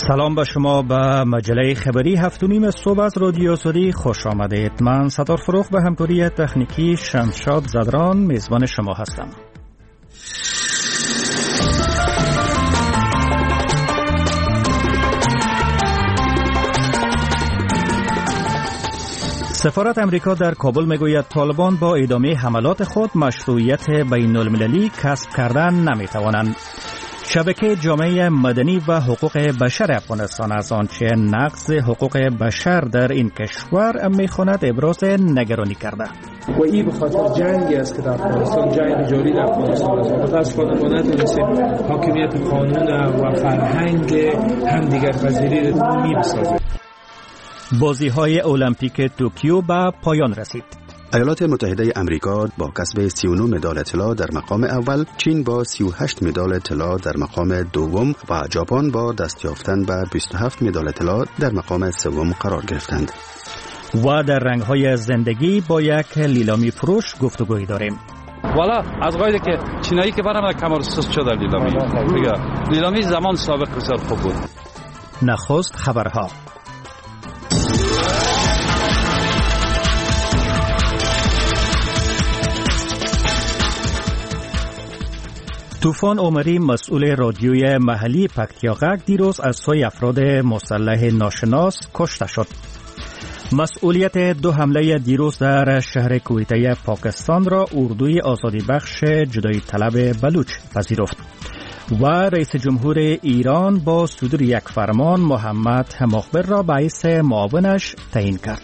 سلام به شما. به مجله خبری 7:30 صبح از رادیو سری خوش آمدید. من ستار فروخ به همکاری تکنیکی شمشاد زدران میزبان شما هستم. سفارت امریکا در کابل میگوید طالبان با ادامه حملات خود مشروعیت بین المللی کسب کردن نمیتوانند. شبکه جامعه مدنی و حقوق بشر افغانستان از آنچه نقض حقوق بشر در این کشور میخواند ابراز نگرانی کرده و این به خاطر جنگی است که در افغانستان، جنگ جاری در افغانستان است. متاسفانه ما نتونستیم حاکمیت قانون و فرهنگ همدیگر پذیری را می‌سازیم. بازی‌های المپیک توکیو به پایان رسید. ایالات متحده امریکا با کسب 39 مدال طلا در مقام اول، چین با 38 مدال طلا در مقام دوم و ژاپن با دست یافتن به 27 مدال طلا در مقام سوم قرار گرفتند. و در رنگ‌های زندگی با یک لیلامی فروش گفتگویی داریم. والا از قایده که چینایی که برام کمر سست شده لیلامی زمان سابق بسیار خوب بود. نخست خبرها. طوفان عمری مسئول رادیوی محلی پکتیاغک دیروز از سوی افراد مسلح ناشناس کشته شد. مسئولیت 2 حمله دیروز در شهر کویته پاکستان را اردوی آزادی بخش جدایی طلب بلوچ پذیرفت. و رئیس جمهور ایران با صدور یک فرمان محمد مخبر را به حیث معاونش تعیین کرد.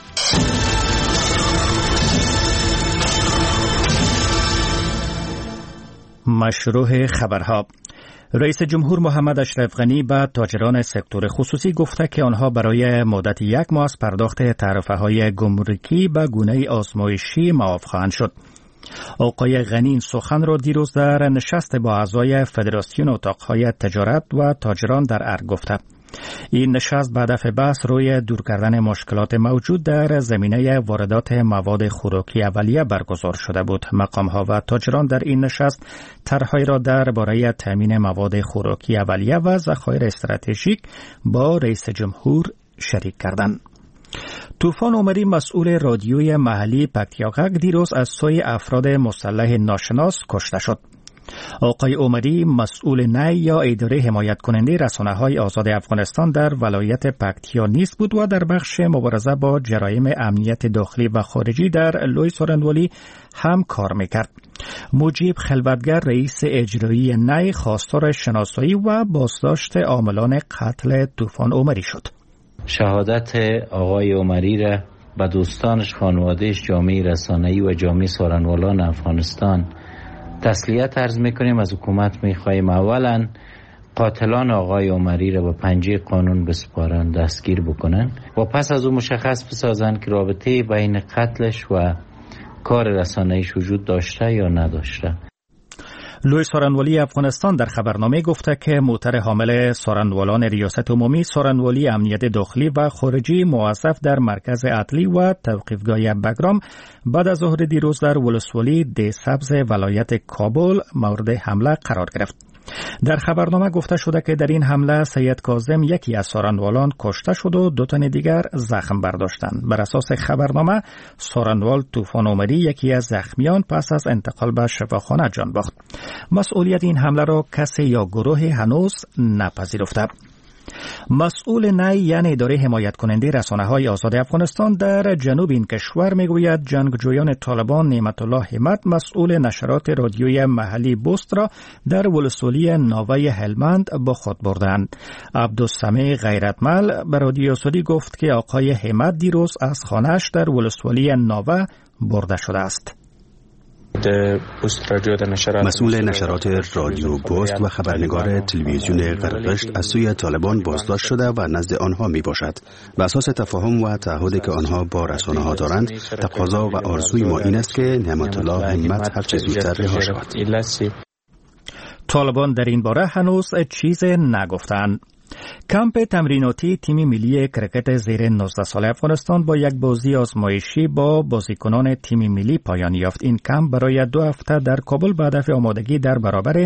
مشروع خبرها. رئیس جمهور محمد اشرف غنی به تاجران سکتور خصوصی گفته که آنها برای مدت 1 ماه از پرداخت تعرفه‌های گمرکی به گونه آزمایشی معاف خواهند شد. آقای غنی این سخن را دیروز در نشست با اعضای فدراسیون اتاق‌های تجارت و تاجران در ارگ گفته. این نشست به هدف بحث روی دور کردن مشکلات موجود در زمینه واردات مواد خوراکی اولیه برگزار شده بود. مقام‌ها و تاجران در این نشست طرح‌هایی را درباره تامین مواد خوراکی اولیه و ذخایر استراتژیک با رئیس جمهور شریک کردند. طوفان عمری مسئول رادیوی محلی پکتیاغک دیروز از سوی افراد مسلح ناشناس کشته شد. آقای عمری مسئول نی یا اداره حمایت کننده رسانه‌های آزاد افغانستان در ولایت پکتیا نیست بود و در بخش مبارزه با جرایم امنیت داخلی و خارجی در لوی سورنوالی هم کار میکرد. مجیب خلوتگر رئیس اجرایی نی خواستار شناسایی و بازداشت عاملان قتل طوفان عمری شد. شهادت آقای عمری را به دوستانش، خانوادهش، جامعه رسانه‌ای و جامعه سورنوالان افغانستان تسلیت عرض میکنیم. از حکومت میخواهیم اولا قاتلان آقای عمری را به پنجه قانون بسپارن، دستگیر بکنن و پس از اون مشخص بسازن که رابطه بین قتلش و کار رسانه‌ایش وجود داشته یا نداشته. لوی سورنوالی افغانستان در خبرنامه گفته که موتر حامل سورنوالان ریاست عمومی سورنوالی امنیت داخلی و خارجی موظف در مرکز عدلی و توقیفگاه بگرام بعد از ظهر دیروز در ولسوالی ده سبز ولایت کابل مورد حمله قرار گرفت. در خبرنامه گفته شده که در این حمله سید کاظم یکی از سورنوالان کشته شد و 2 تن دیگر زخم برداشتند. بر اساس خبرنامه سورنوال طوفان عمری یکی از زخمیان پس از انتقال به شفاخانه جان باخت. مسئولیت این حمله را کسی یا گروه هنوز نپذیرفته. مسئول نی یعنی اداره حمایت کننده رسانه‌های آزاد افغانستان در جنوب این کشور میگوید جنگجویان طالبان نعمت الله همت مسئول نشرات رادیویی محلی بست را در ولسوالی ناوه هلمند با خود بردند. عبدالسمیع غیرتمل به رادیو سری گفت که آقای همت دیروز از خانه‌اش در ولسوالی ناوه برده شده است. مسئول نشرات رادیو بست و خبرنگار تلویزیون قرقشت از سوی طالبان بازداشت شده و نزد آنها می باشد. به اساس تفاهم و تعهدی که آنها با رسانه ها دارند، تقاضا و آرزوی ما این است که نعمت الله همت هر چه زودتر رها شود. طالبان در این باره هنوز چیز نگفتند. کمپ تمریناتی تیم ملی کرکت زیر 19 ساله افغانستان با یک بازی آزمایشی با بازیکنان تیم ملی پایان یافت. این کمپ برای 2 هفته در کابل به هدف آمادگی در برابر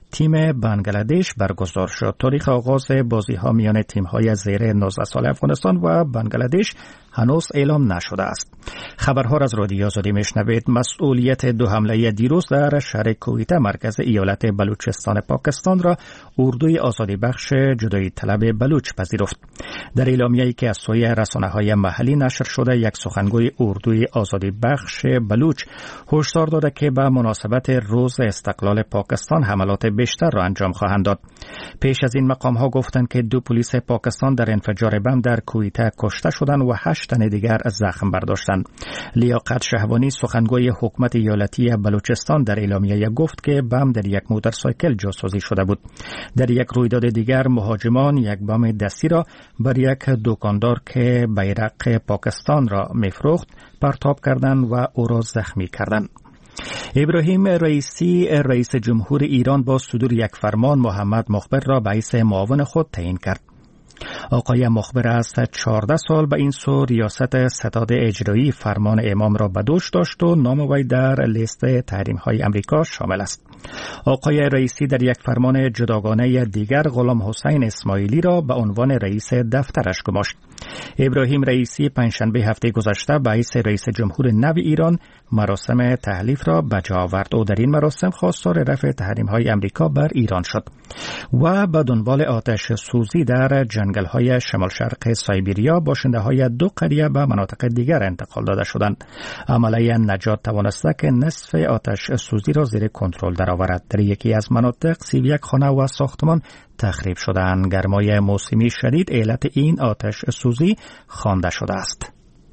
تیم بنگلادش برگزار شد. تاریخ آغاز بازی‌ها میان تیم‌های زیر 19 سال افغانستان و بنگلادش هنوز اعلام نشده است. خبرها از رادیو آزادی میشنوید. مسئولیت دو حمله دیروز در شهر کویته مرکز ایالت بلوچستان پاکستان را اردوی آزادی بخش جدایی طلب بلوچ پذیرفت. در اعلامیه‌ای که از سوی رسانه‌های محلی نشر شده، یک سخنگوی اردوی آزادی بخش بلوچ هشدار داده که به مناسبت روز استقلال پاکستان حملات بیشتر را انجام خواهند داد. پیش از این مقام‌ها گفتند که 2 پلیس پاکستان در انفجار بم در کویته کشته شدند و 8 تن دیگر زخم برداشتند. لیاقت شهوانی سخنگوی حکومت ایالتی بلوچستان در اعلامیه گفت که بم در یک موتورسایکل جاسازی شده بود. در یک رویداد دیگر مهاجمان یک بم دستی را بر یک دکاندار که بیرق پاکستان را می‌فروخت پرتاب کردند و او را زخمی کردند. ابراهیم رئیسی رئیس جمهور ایران با صدور یک فرمان محمد مخبر را به حیث معاون خود تعیین کرد. آقای مخبر از 14 سال به این سو ریاست ستاد اجرایی فرمان امام را به دوش داشت و نام وی در لیست تحریم‌های امریکا شامل است. آقای رئیسی در یک فرمان جداگانه دیگر غلام حسین اسماعیلی را به عنوان رئیس دفترش گماشت. ابراهیم رئیسی پنجشنبه هفته گذشته به حیث رئیس جمهور نو ایران مراسم تحلیف را به جا آورد و در این مراسم خواستار رفع تحریم‌های امریکا بر ایران شد و به دنبال آتش سوزی در جنگل‌های شمال شرق سایبریا باشنده‌های 2 قریه به مناطق دیگر انتقال داده شدند. عملیه نجات توانسته که نصف آتش سوزی را زیر کنترل درآورد. در یکی از مناطق 31 خانه و ساختمان تخریب شدند. گرمای موسمی شدید علت این آتش سوزی خوانده شده است.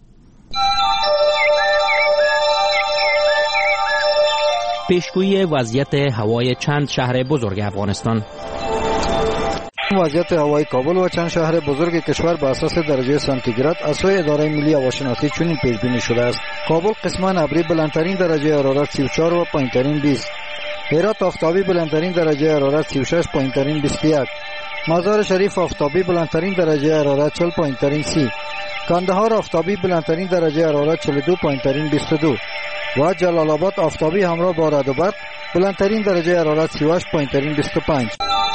پیشگویی وضعیت هوای چند شهر بزرگ افغانستان. وضعیت هوای کابل و چند شهر بزرگ کشور به اساس درجه سانتیگراد از سوی اداره ملی هواشناسی چنین پیش بینی شده است: کابل قسمان ابری بلندترین درجه حرارت 34 و پایینترین 20. هرات آفتابی بلندترین درجه حرارت 36 پایینترین 21. مزار شریف آفتابی بلندترین درجه حرارت 40 پایینترین 30. کندهار آفتابی بلندترین درجه حرارت 42 پایینترین 22 و جلال آباد آفتابی همراه با رعد و برق بلندترین درجه حرارت 38 پایینترین 25.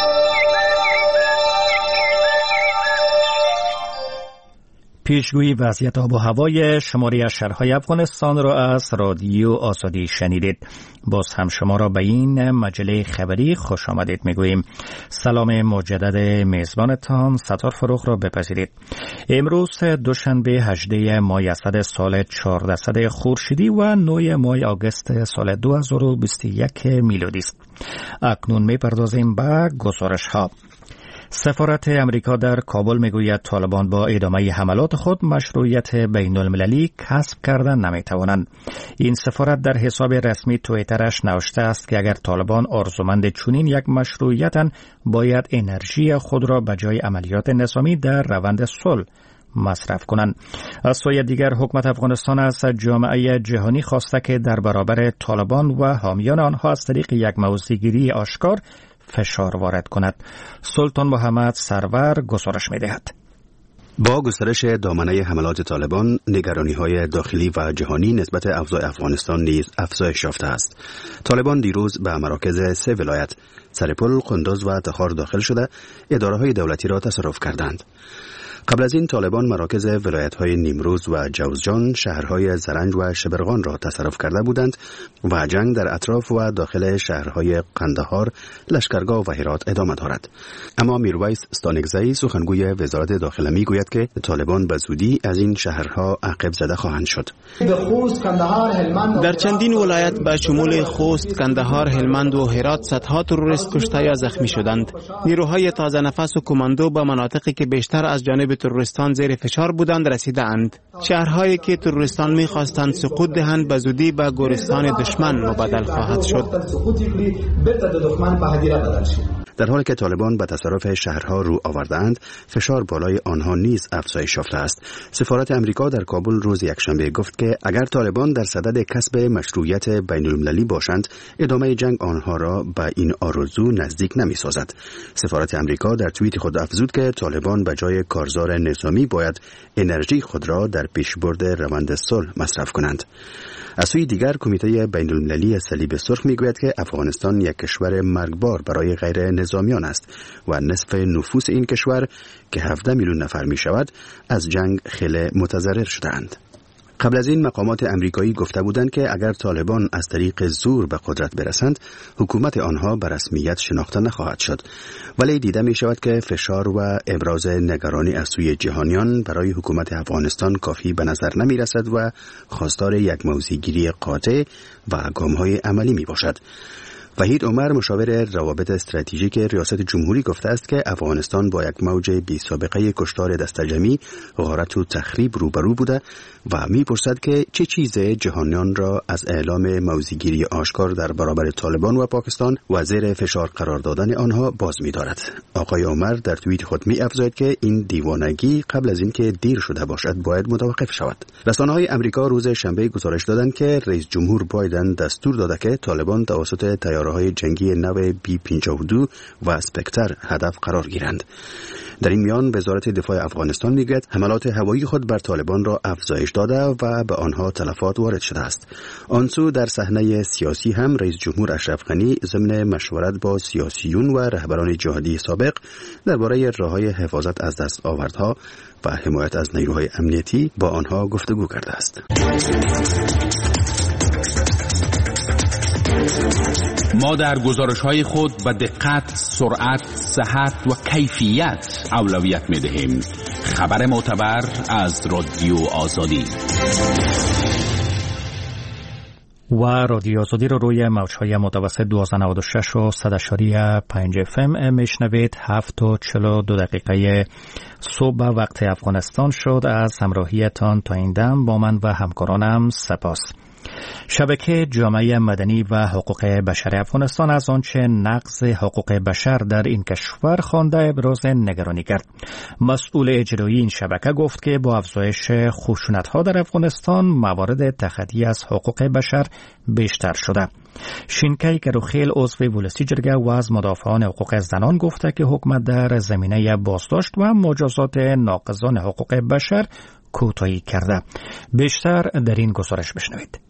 پیشگویی وضعیت آب و هوای شماری از شهرهای افغانستان را از رادیو آزادی شنیدید. باز هم شما را به این مجله خبری خوش آمدید میگوییم. سلام مجدد میزبانتان ستار فروغ را بپذیرید. امروز دوشنبه 18 ماه اسد سال 1400 خورشیدی و 9 ماه آگوست سال 2021 میلادی است. اکنون میپردازیم به گزارش ها. سفارت امریکا در کابل میگوید طالبان با ادامه حملات خود مشروعیت بین المللی کسب کردن نمیتوانند. این سفارت در حساب رسمی توییترش نوشته است که اگر طالبان آرزومند چنین یک مشروعیتند باید انرژی خود را به جای عملیات نظامی در روند صلح مصرف کنند. از سوی دیگر حکومت افغانستان از جامعه جهانی خواسته که در برابر طالبان و حامیان آنها از طریق یک موضع‌گیری آشکار فشار وارد کند. سلطان محمد سرور گزارش می‌دهد. با گسترش دامنه حملات طالبان، نگرانی‌های داخلی و جهانی نسبت اوضاع افغانستان نیز افزایش یافته است. طالبان دیروز به مراکز 3 ولایت سرپل، قندوز و تخار داخل شده اداره‌های دولتی را تصرف کردند. قبل از این طالبان مراکز ولایت‌های نیمروز و جوزجان، شهرهای زرنج و شبرغان را تصرف کرده بودند و جنگ در اطراف و داخل شهرهای قندهار، لشکرگاه و هرات ادامه دارد. اما میرویس ستانکزی سخنگوی وزارت داخله میگوید که طالبان به زودی از این شهرها عقب زده خواهند شد. در چندین ولایت به شمول خوست، کندهار، هلمند و هرات صدها تروریست کشته یا زخمی شدند. نیروهای تازه نفس و کماندو به مناطقی که بیشتر از جانب تروریستان زیر فشار بودند رسیدند. شهرهایی که تروریستان می‌خواستند سقوط دهند به زودی به گورستان دشمن مبادل خواهد شد. در حالی که طالبان به تصرف شهرها رو آوردند، فشار بالای آنها نیز افزایش یافته است. سفارت امریکا در کابل روز یکشنبه گفت که اگر طالبان در صدد کسب مشروعیت بین‌المللی باشند، ادامه جنگ آنها را به این آرزو نزدیک نمی‌سازد. سفارت امریکا در توییت خود افزود که طالبان به جای کارزار نظامی باید انرژی خود را در پیشبرد روند صلح مصرف کنند. از سوی دیگر کمیته بین‌المللی صلیب سرخ میگوید که افغانستان یک کشور مرگبار برای غیر نظامیان است و نصف نفوس این کشور که 17 میلیون نفر می شود از جنگ خیلی متضرر شدند. قبل از این مقامات امریکایی گفته بودند که اگر طالبان از طریق زور به قدرت برسند، حکومت آنها به رسمیت شناخته نخواهد شد. ولی دیده می شود که فشار و ابراز نگرانی از سوی جهانیان برای حکومت افغانستان کافی به نظر نمی رسد و خواستار یک موضع‌گیری قاطع و گام‌های عملی می باشد. وحید عمر مشاور روابط استراتژیک ریاست جمهوری گفته است که افغانستان با یک موج بی سابقه کشتار دستجمعی، غارت و تخریب روبرو بوده و می‌پرسد که چه چیز جهانیان را از اعلام موضع‌گیری آشکار در برابر طالبان و پاکستان و زیر فشار قرار دادن آنها باز می‌دارد. آقای عمر در توییت خود می‌افزاید که این دیوانگی قبل از اینکه دیر شده باشد باید متوقف شود. رسانه‌های امریکا روز شنبه گزارش دادند که رئیس جمهور بایدن دستور داده که طالبان توسط طیاره‌های جنگی نو B-52 و اسپکتر هدف قرار گیرند. در این میان وزارت دفاع افغانستان میگوید حملات هوایی خود بر طالبان را افزایش داده و به آنها تلفات وارد شده است. آنسو در صحنه سیاسی هم رئیس جمهور اشرف غنی ضمن مشورت با سیاسیون و رهبران جهادی سابق درباره راه‌های حفاظت از دستاوردها و حمایت از نیروهای امنیتی با آنها گفتگو کرده است. ما در گزارش‌های خود به دقت، سرعت، صحت و کیفیت اولویت می‌دهیم. خبر معتبر از رادیو آزادی. و رادیو آزادی رو روی موج‌های متوسط 1296 و 100.5 FM میشنوید. 7:42 صبح به وقت افغانستان شد. از همراهیتان تا این دم با من و همکارانم سپاس. شبکه جامعه مدنی و حقوق بشر افغانستان از آنچه نقض حقوق بشر در این کشور خوانده ابراز نگرانی کرد. مسئول اجرایی این شبکه گفت که با افزایش خشونت‌ها در افغانستان موارد تخطی از حقوق بشر بیشتر شده. شینکای کروخیل عضو ولسی جرگه و از مدافعان حقوق زنان گفته که حکومت در زمینه بازداشت و مجازات ناقضان حقوق بشر کوتاهی کرده. بیشتر در این گزارش بشنوید.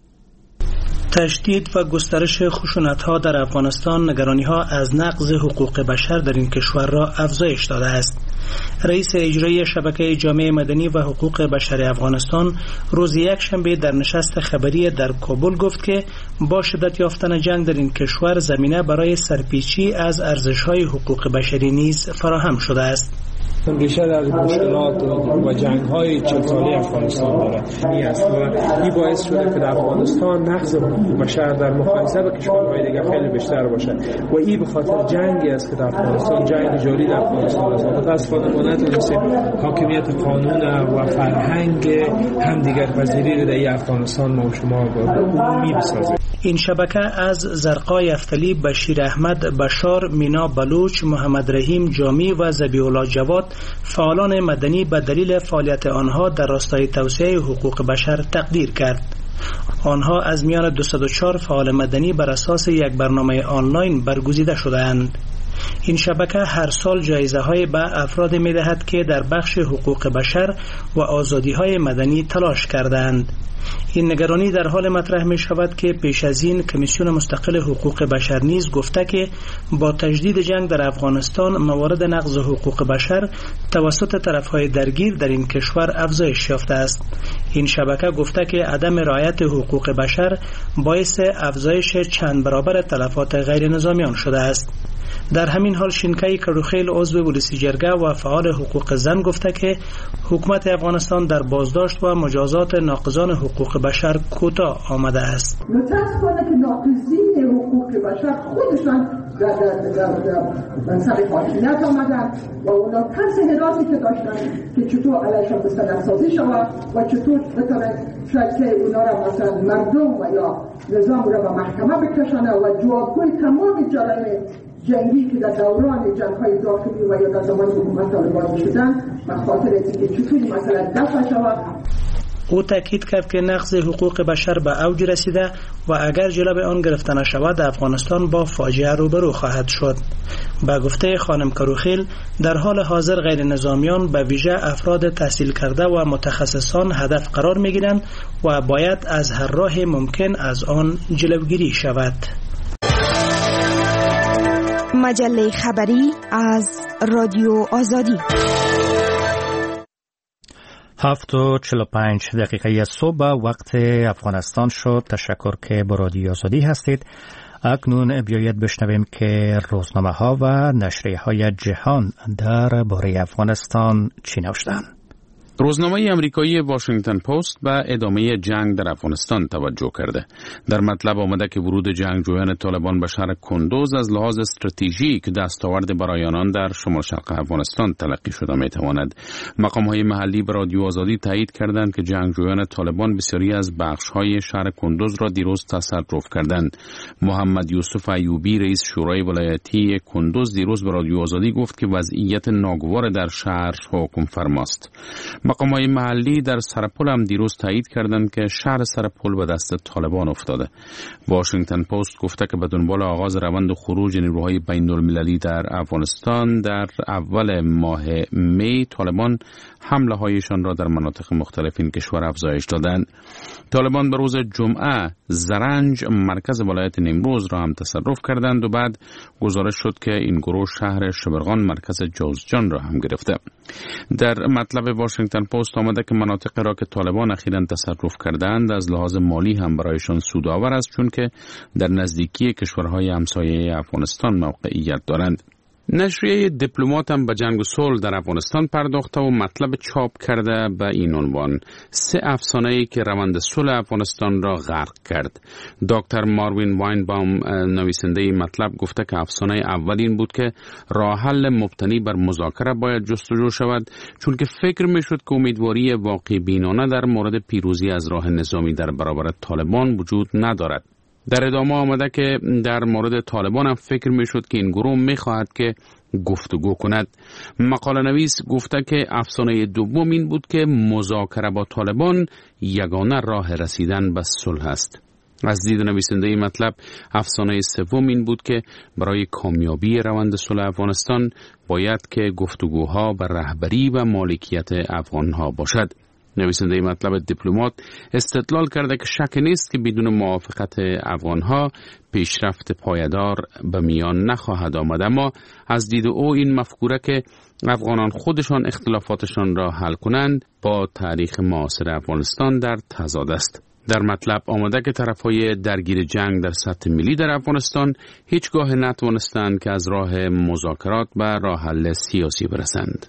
تشدید و گسترش خشونت‌ها در افغانستان نگرانی‌ها از نقض حقوق بشر در این کشور را افزایش داده است. رئیس اجرایی شبکه جامعه مدنی و حقوق بشر افغانستان روز یکشنبه در نشست خبری در کابل گفت که با شدت یافتن جنگ در این کشور زمینه برای سرپیچی از ارزش‌های حقوق بشری نیز فراهم شده است. ریشه در مشکلات و جنگ‌های 40 ساله افغانستان دارد. این است و این باعث شده که در افغانستان نقض حقوق بشر در مقایسه با کشورهای دیگر خیلی بیشتر باشد و این به خاطر جنگی است که در افغانستان، جنگ جاری در افغانستان است. متأسفانه ما نتونستیم حاکمیت قانون و فرهنگ همدیگر پذیری در افغانستان ما و شما عمومی بسازیم. این شبکه از زرقای افتلی، بشیر احمد بشار، مینا بلوچ، محمد رحیم جامی و ذبیح الله جواد فعالان مدنی به دلیل فعالیت آنها در راستای توسعه حقوق بشر تقدیر کرد. آنها از میان 204 فعال مدنی بر اساس یک برنامه آنلاین برگزیده شده‌اند. این شبکه هر سال جایزه های به افراد می دهد که در بخش حقوق بشر و آزادی های مدنی تلاش کردند. این نگرانی در حال مطرح می شود که پیش از این کمیسیون مستقل حقوق بشر نیز گفته که با تجدید جنگ در افغانستان موارد نقض حقوق بشر توسط طرفهای درگیر در این کشور افزایش یافته است. این شبکه گفته که عدم رعایت حقوق بشر باعث افزایش چند برابر تلفات غیر نظامیان شده است. در همین حال شینکای کروخیل عضو ولسی جرگه و فعال حقوق زن گفته که حکومت افغانستان در بازداشت و مجازات ناقضان حقوق بشر کوتاه آمده است. متاسفانه که ناقضین حقوق بشر خودشان در سر حاکمیت آمدن و اونا ترس حراسی که داشتن که چطور علیشان مستند سازی شود و چطور بتونه شاید اونا را مثلا مردم و یا نظام را به محکمه بکشانه و جوابگوی تمام جرایم جنگی که در دوران جنگ‌های داخلی و یا در زمان حکومت طالبان شدن و خاطر اینکه چطوری مثلا دفع شود. او تاکید کرد که نقض حقوق بشر به اوج رسیده و اگر جلب آن گرفته نشود افغانستان با فاجعه روبرو خواهد شد. با گفته خانم کروخیل در حال حاضر غیر نظامیان به ویژه افراد تحصیل کرده و متخصصان هدف قرار می گیرند و باید از هر راه ممکن از آن جلوگیری شود. مجله خبری از رادیو آزادی. 7:45 صبح وقت افغانستان شد. تشکر که با رادیو آزادی هستید. اکنون بیایید بشنویم که روزنامه ها و نشریه های جهان در باره افغانستان چی نوشتند. روزنامه آمریکایی واشنگتن پست به ادامه جنگ در افغانستان توجه کرده. در مطلب آمده که ورود جنگجویان طالبان به شهر کندوز از لحاظ استراتژیک دستاورد برای آنان در شمال شرق افغانستان تلقی شده میتواند. مقام‌های محلی به رادیو آزادی تایید کردند که جنگجویان طالبان بسیاری از بخش‌های شهر کندوز را دیروز تصرف کردند. محمد یوسف ایوبی رئیس شورای ولایتی کندوز دیروز به رادیو آزادی گفت که وضعیت ناگوار در شهر حکم فرماست. مقام‌های محلی در سرپل هم دیروز تایید کردند که شهر سرپل به دست طالبان افتاده. واشنگتن پست گفته که به دنبال آغاز روند خروج نیروهای بین‌المللی در افغانستان در اول ماه می طالبان حمله هایشان را در مناطق مختلف این کشور افزایش دادند. طالبان به روز جمعه زرنج مرکز ولایت نیمروز را هم تصرف کردند و بعد گزارش شد که این گروه شهر شبرغان مرکز جوزجان را هم گرفته. در مطلب واشنگتن پست آمده که مناطق را که طالبان اخیراً تصرف کردند از لحاظ مالی هم برایشان سودآور است چون که در نزدیکی کشورهای همسایه افغانستان موقعیت دارند. نشریه دیپلمات هم به جنگ و صلح در افغانستان پرداخته و مطلب چاپ کرده به این عنوان: 3 افسانه‌ای که روند صلح افغانستان را غرق کرد. دکتر ماروین واینباوم نویسنده مطلب گفته که افسانه اول این بود که راه حل مبتنی بر مذاکره باید جستجو شود چون که فکر میشد که امیدواری واقع بینانه در مورد پیروزی از راه نظامی در برابر طالبان وجود ندارد. در ادامه آمده که در مورد طالبان هم فکر می شد که این گروه می خواهد که گفتگو کند. مقاله نویس گفته که افسانه دوم این بود که مذاکره با طالبان یگانه راه رسیدن به صلح است. از دید نویسنده مطلب افسانه سوم این بود که برای کامیابی روند صلح افغانستان باید که گفتگوها به رهبری و مالکیت افغانها باشد. نویسنده مطلب دیپلمات استدلال کرده که شک نیست که بدون موافقت افغانها پیشرفت پایدار به میان نخواهد آمد، اما از دید او این مفکوره که افغانان خودشان اختلافاتشان را حل کنند با تاریخ معاصر افغانستان در تضاد است. در مطلب آمده که طرفهای درگیر جنگ در سطح ملی در افغانستان هیچگاه نتوانستند که از راه مذاکرات به راه حل سیاسی برسند.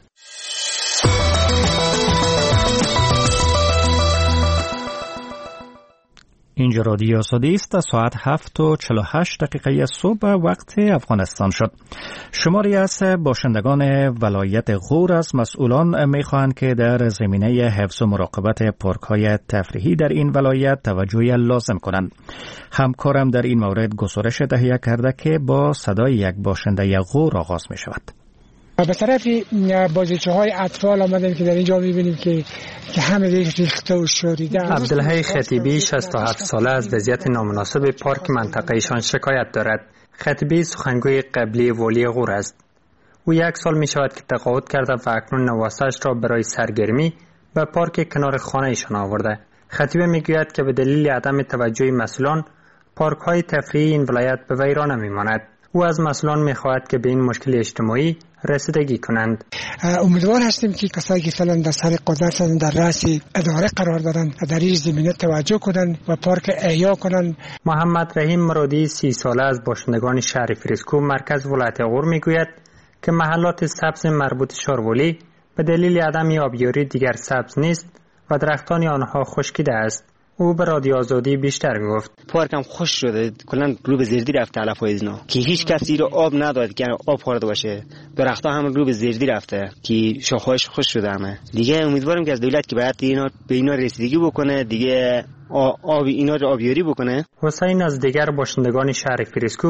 اینجا رادیو آزادی است. ساعت 7:48 صبح وقت افغانستان شد. شماری از باشندگان ولایت غور از مسئولان می‌خواهند که در زمینه حفظ و مراقبت پارک‌های تفریحی در این ولایت توجه لازم کنند. همکارم در این مورد گزارش تهیه کرده که با صدای یک باشنده غور آغاز می‌شود. به طرف بازیچه‌های اطفال آمدن که در اینجا می‌بینیم که همه ریخته و شوریده. عبدالحی خطیبی 67 ساله از وضعیت نامناسب پارک منطقه‌شان شکایت دارد. خطیبی سخنگوی قبلی والی غور است. او 1 سال می‌شود که تقاعد کرده و اکنون نواسش را برای سرگرمی به پارک کنار خانه‌شان آورده. خطیبی می‌گوید که به دلیل عدم توجه مسئولان پارک‌های تفریحی این ولایت به ویرانه می‌ماند. او از مسئولان می‌خواهد که به این مشکل اجتماعی رسیدگی کنند. امیدوار هستیم که کسایی که فعلا در سر قدرت در رأس اداره قرار دارند در این زمینه توجه کنند و پارک احیا کنند. محمد رحیم مرادی 30 ساله از باشندگان شهر فریسکو مرکز ولایت غور میگوید که محلات سبز مربوط شارولی به دلیل عدم آبیاری دیگر سبز نیست و درختان آنها خشکیده است. او به رادیو آزادی بیشتر میگفت پارک هم خوش شده، کلا رو به زردی رفته علف‌های اینا که هیچ کسی رو آب نداد که آب خورده باشه. درخت‌ها هم رو به زردی رفته که شاخه‌هاش خوش شده همه. دیگه امیدوارم که از دولت که باید به اینا رسیدگی بکنه، دیگه آب اینا رو آبیاری بکنه. حسین از دیگر باشندگان شهر فریسکو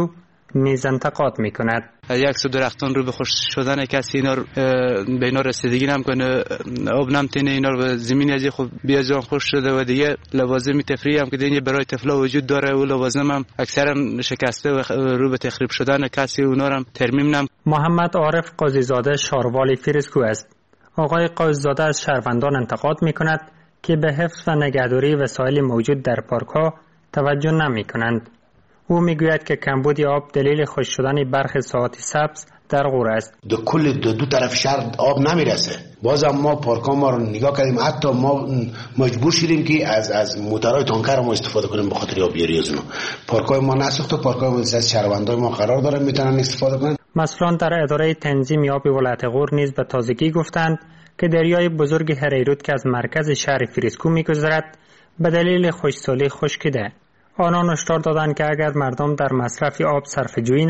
نیز انتقاد می‌کند. یک سو درختان رو به خشک شدن کسی اینا به اینا رسیدگی نمی‌کنه، آب نمی‌تینه، اینا رو زمین از خود بیازان خشک شده و دیگه لوازم تفریحی هم که دیگه برای طفلا وجود داره و لوازم هم اکثرا شکسته و رو به تخریب شدن کسی اونا هم ترمیم نم. محمد عارف قاضی‌زاده شاروالی فریسکو است. آقای قاضی‌زاده از شهروندان انتقاد می‌کند که به حفظ و نگهداری وسایل موجود در پارک‌ها توجه نمی‌کنند. او میگوید که کمبود آب دلیل خشک شدن برخی ساحات سبز در غور است. دو طرف شهر آب نمیرسه. بازم ما پارک‌ها ما رو نگاه کردیم، حتی ما مجبور شدیم که از موتورهای تانکر ما استفاده کنیم به خاطر آبیاری از اونها. پارک‌های ما نسوخته، پارک‌های ما از شهروندای ما قرار داره میتونن استفاده کنن. مسئولان در اداره تنظیم آب ولایت غور نیز به تازگی گفتند که دریای بزرگ هریرود که از مرکز شهر فریسکو می‌گذرد به دلیل خشکسالی خشکیده. آنان هشدار دادند که اگر مردم در مصرف آب صرفه‌جویی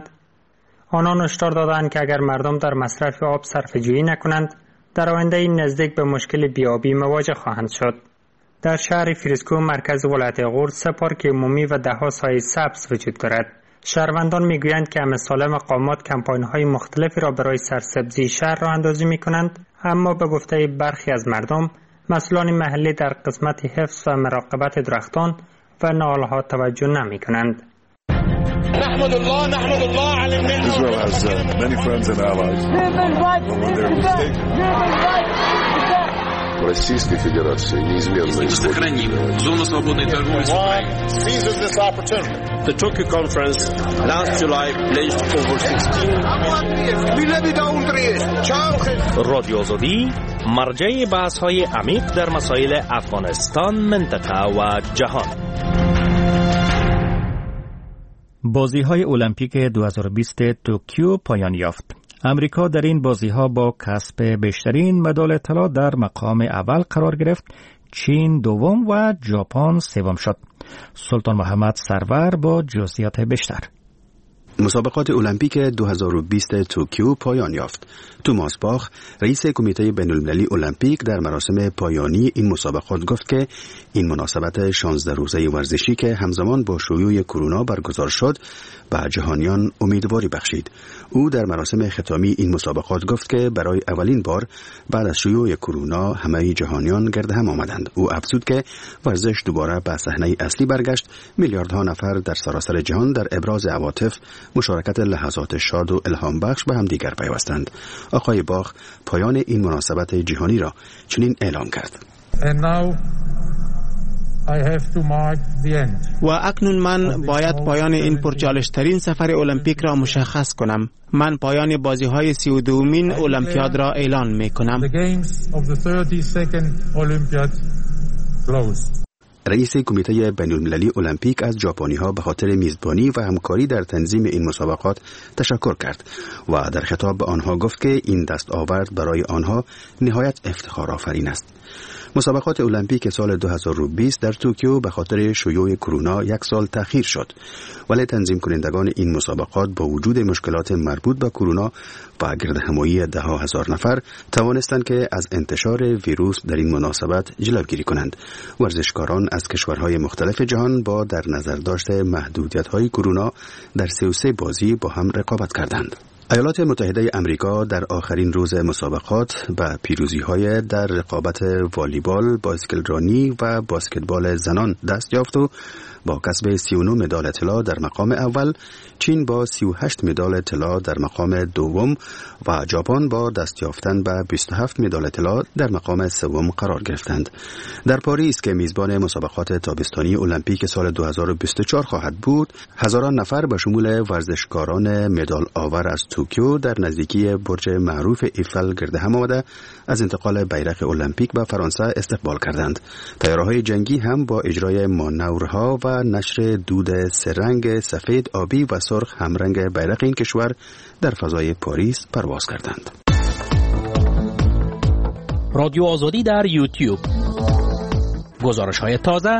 نکنند در آینده نزدیک به مشکل بیابی مواجه خواهند شد. در شهر فریسکو مرکز ولایت غور 3 پارک عمومی و 10 سایه سبز وجود دارد. شهروندان میگویند که امثال مقامات کمپاین‌های مختلفی را برای سرسبزی شهر راه اندازی می‌کنند، اما به گفته برخی از مردم مسئولان محلی در قسمت حفظ و مراقبت درختان و نهال‌ها توجه نمی‌کنند. نحمد الله على النعمة. Israel has many friends and allies. Российской Федерации неизменно сохраним зону свободной торговли с Украиной. Seizes this opportunity. The Tokyo conference last July pledged over 16 رادیو آزادی مرجع بحث‌های عمیق در مسائل افغانستان، منطقه و جهان. بازی‌های المپیک 2020 توکیو پایان یافت. امریکا در این بازی‌ها با کسب بیشترین مدال طلا در مقام اول قرار گرفت. چین دوم و ژاپن سوم شد. سلطان محمد سرور با جزئیات بیشتر. مسابقات المپیک 2020 توکیو پایان یافت. توماس باخ، رئیس کمیته بین‌المللی المپیک، در مراسم پایانی این مسابقات گفت که این مناسبت 16 روزه ورزشی که همزمان با شیوع کرونا برگزار شد به جهانیان امیدواری بخشید. او در مراسم ختامی این مسابقات گفت که برای اولین بار بعد از شیوع کرونا همه جهانیان گرد هم آمدند. او افزود که ورزش دوباره به صحنه اصلی برگشت. میلیاردها نفر در سراسر جهان در ابراز عواطف، مشارکت لحظات شاد و الهام بخش به هم دیگر پیوستند. آقای باخ پایان این مناسبت جهانی را چنین اعلام کرد. و اکنون من باید پایان این پرچالش‌ترین سفر المپیک را مشخص کنم. من پایان بازی‌های 32مین المپیاد را اعلان می‌کنم. رئیس کمیته بین‌المللی المپیک از ژاپنی‌ها به خاطر میزبانی و همکاری در تنظیم این مسابقات تشکر کرد و در خطاب به آنها گفت که این دستاورد برای آنها نهایت افتخارآفرین است. مسابقات المپیک سال 2020 در توکیو به خاطر شیوع کرونا 1 سال تأخیر شد، ولی تنظیم کنندگان این مسابقات با وجود مشکلات مربوط به کرونا و گردهمایی 10,000 نفر توانستند که از انتشار ویروس در این مناسبت جلوگیری کنند. ورزشکاران از کشورهای مختلف جهان با در نظر داشت محدودیت‌های کرونا در 33 بازی با هم رقابت کردند. ایالات متحده امریکا در آخرین روز مسابقات به پیروزی‌های در رقابت والیبال، باسکتبال و باسکتبال زنان دست یافت و با کسب 39 مدال طلا در مقام اول، چین با 38 مدال طلا در مقام دوم و ژاپن با دست یافتن به 27 مدال طلا در مقام سوم قرار گرفتند. در پاریس که میزبان مسابقات تابستانی المپیک سال 2024 خواهد بود، هزاران نفر به شمول ورزشکاران مدال آور از توکیو در نزدیکی برج معروف ایفل گرد هم آمده از انتقال بیرق المپیک به فرانسه استقبال کردند. طیاره‌های جنگی هم با اجرای مانورها و نشر دود سه‌رنگ، سفید، آبی و سرخ همرنگ بیرق این کشور در فضای پاریس پرواز کردند. رادیو آزادی در یوتیوب. گزارش‌های تازه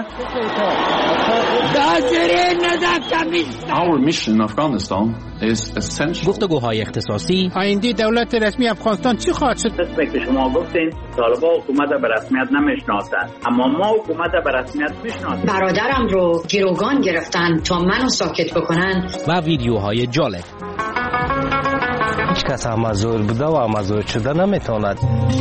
گفتگوهای اختصاصی آینده دولت رسمی افغانستان چی خواهد شد؟ که شما گفتین طالبان حکومت به رسمیت نمیشناسند، اما ما حکومت به رسمیت میشناسیم. برادرم رو گروگان گرفتن تا منو ساکت بکنن و ویدیوهای جالب. هیچ کس مزور بوده و مزور شده نمیتواند.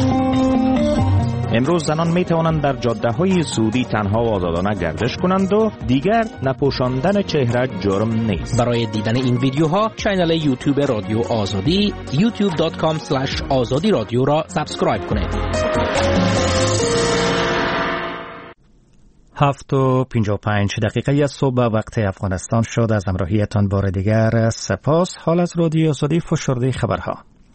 امروز زنان می توانند در جاده های سعودی تنها و آزادانه گردش کنند و دیگر نپوشاندن چهره جرم نیست. برای دیدن این ویدیوها کانال یوتیوب رادیو آزادی youtube.com/azadi رادیو را سابسکرایب کنید. 7:55 صبح وقت افغانستان شد. از همراهیتان بار دیگر سپاس. حال از رادیو آزادی فشرده خبرها.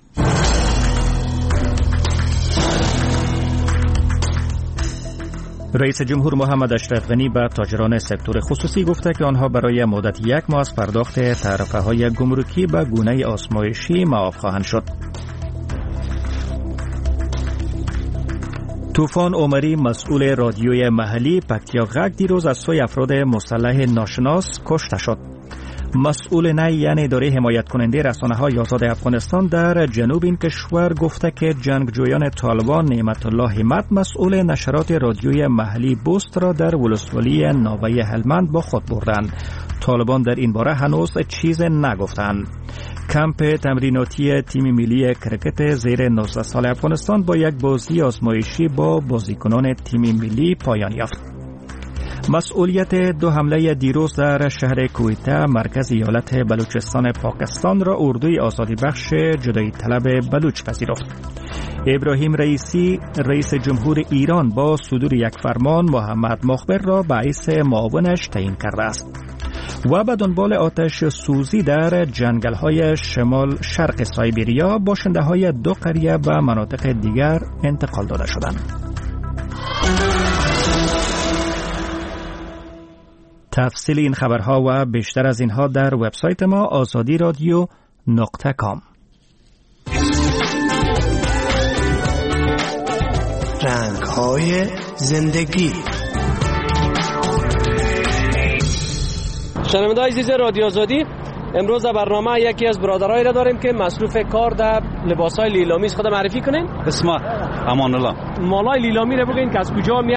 رئیس جمهور محمد اشرف غنی به تاجران سکتور خصوصی گفته که آنها برای مدت 1 ماه از پرداخت تعرفه‌های گمرکی به گونه آزمایشی معاف خواهند شد. طوفان عمری مسئول رادیوی محلی پکتیا غک دیروز از سوی افراد مسلح ناشناس کشته شد. مسئول نی یعنی اداره حمایت کننده رسانه‌های آزاد افغانستان در جنوب این کشور گفته که جنگجویان طالبان نعمت الله همت مسئول نشرات رادیوی محلی بوست را در ولسوالی ناوه هلمند با خود بردند. طالبان در این باره هنوز چیز نگفتند. کمپ تمریناتی تیم ملی کرکت زیر 19 سال افغانستان با یک بازی آزمایشی با بازیکنان تیم ملی پایان یافت. مسئولیت 2 حمله دیروز در شهر کویته مرکز ایالت بلوچستان پاکستان را اردوی آزادی بخش جدایی طلب بلوچ پذیرفت. ابراهیم رئیسی رئیس جمهور ایران با صدور یک فرمان محمد مخبر را به حیث معاونش تعیین کرده است. و به دنبال آتش سوزی در جنگل‌های شمال شرق سایبریا باشنده‌های 2 قریه به مناطق دیگر انتقال داده شدند. تفصیل این خبرها و بیشتر از اینها در وبسایت ما azadiradio.com. رنگ‌های زندگی. شنونده‌های عزیز رادیو آزادی، امروز در برنامه یکی از برادرایی را داریم که مصروف کار در لباس‌های لیلامی است. خود معرفی کنین. اسم امان الله. مالای لیلامی رو بگین که از کجا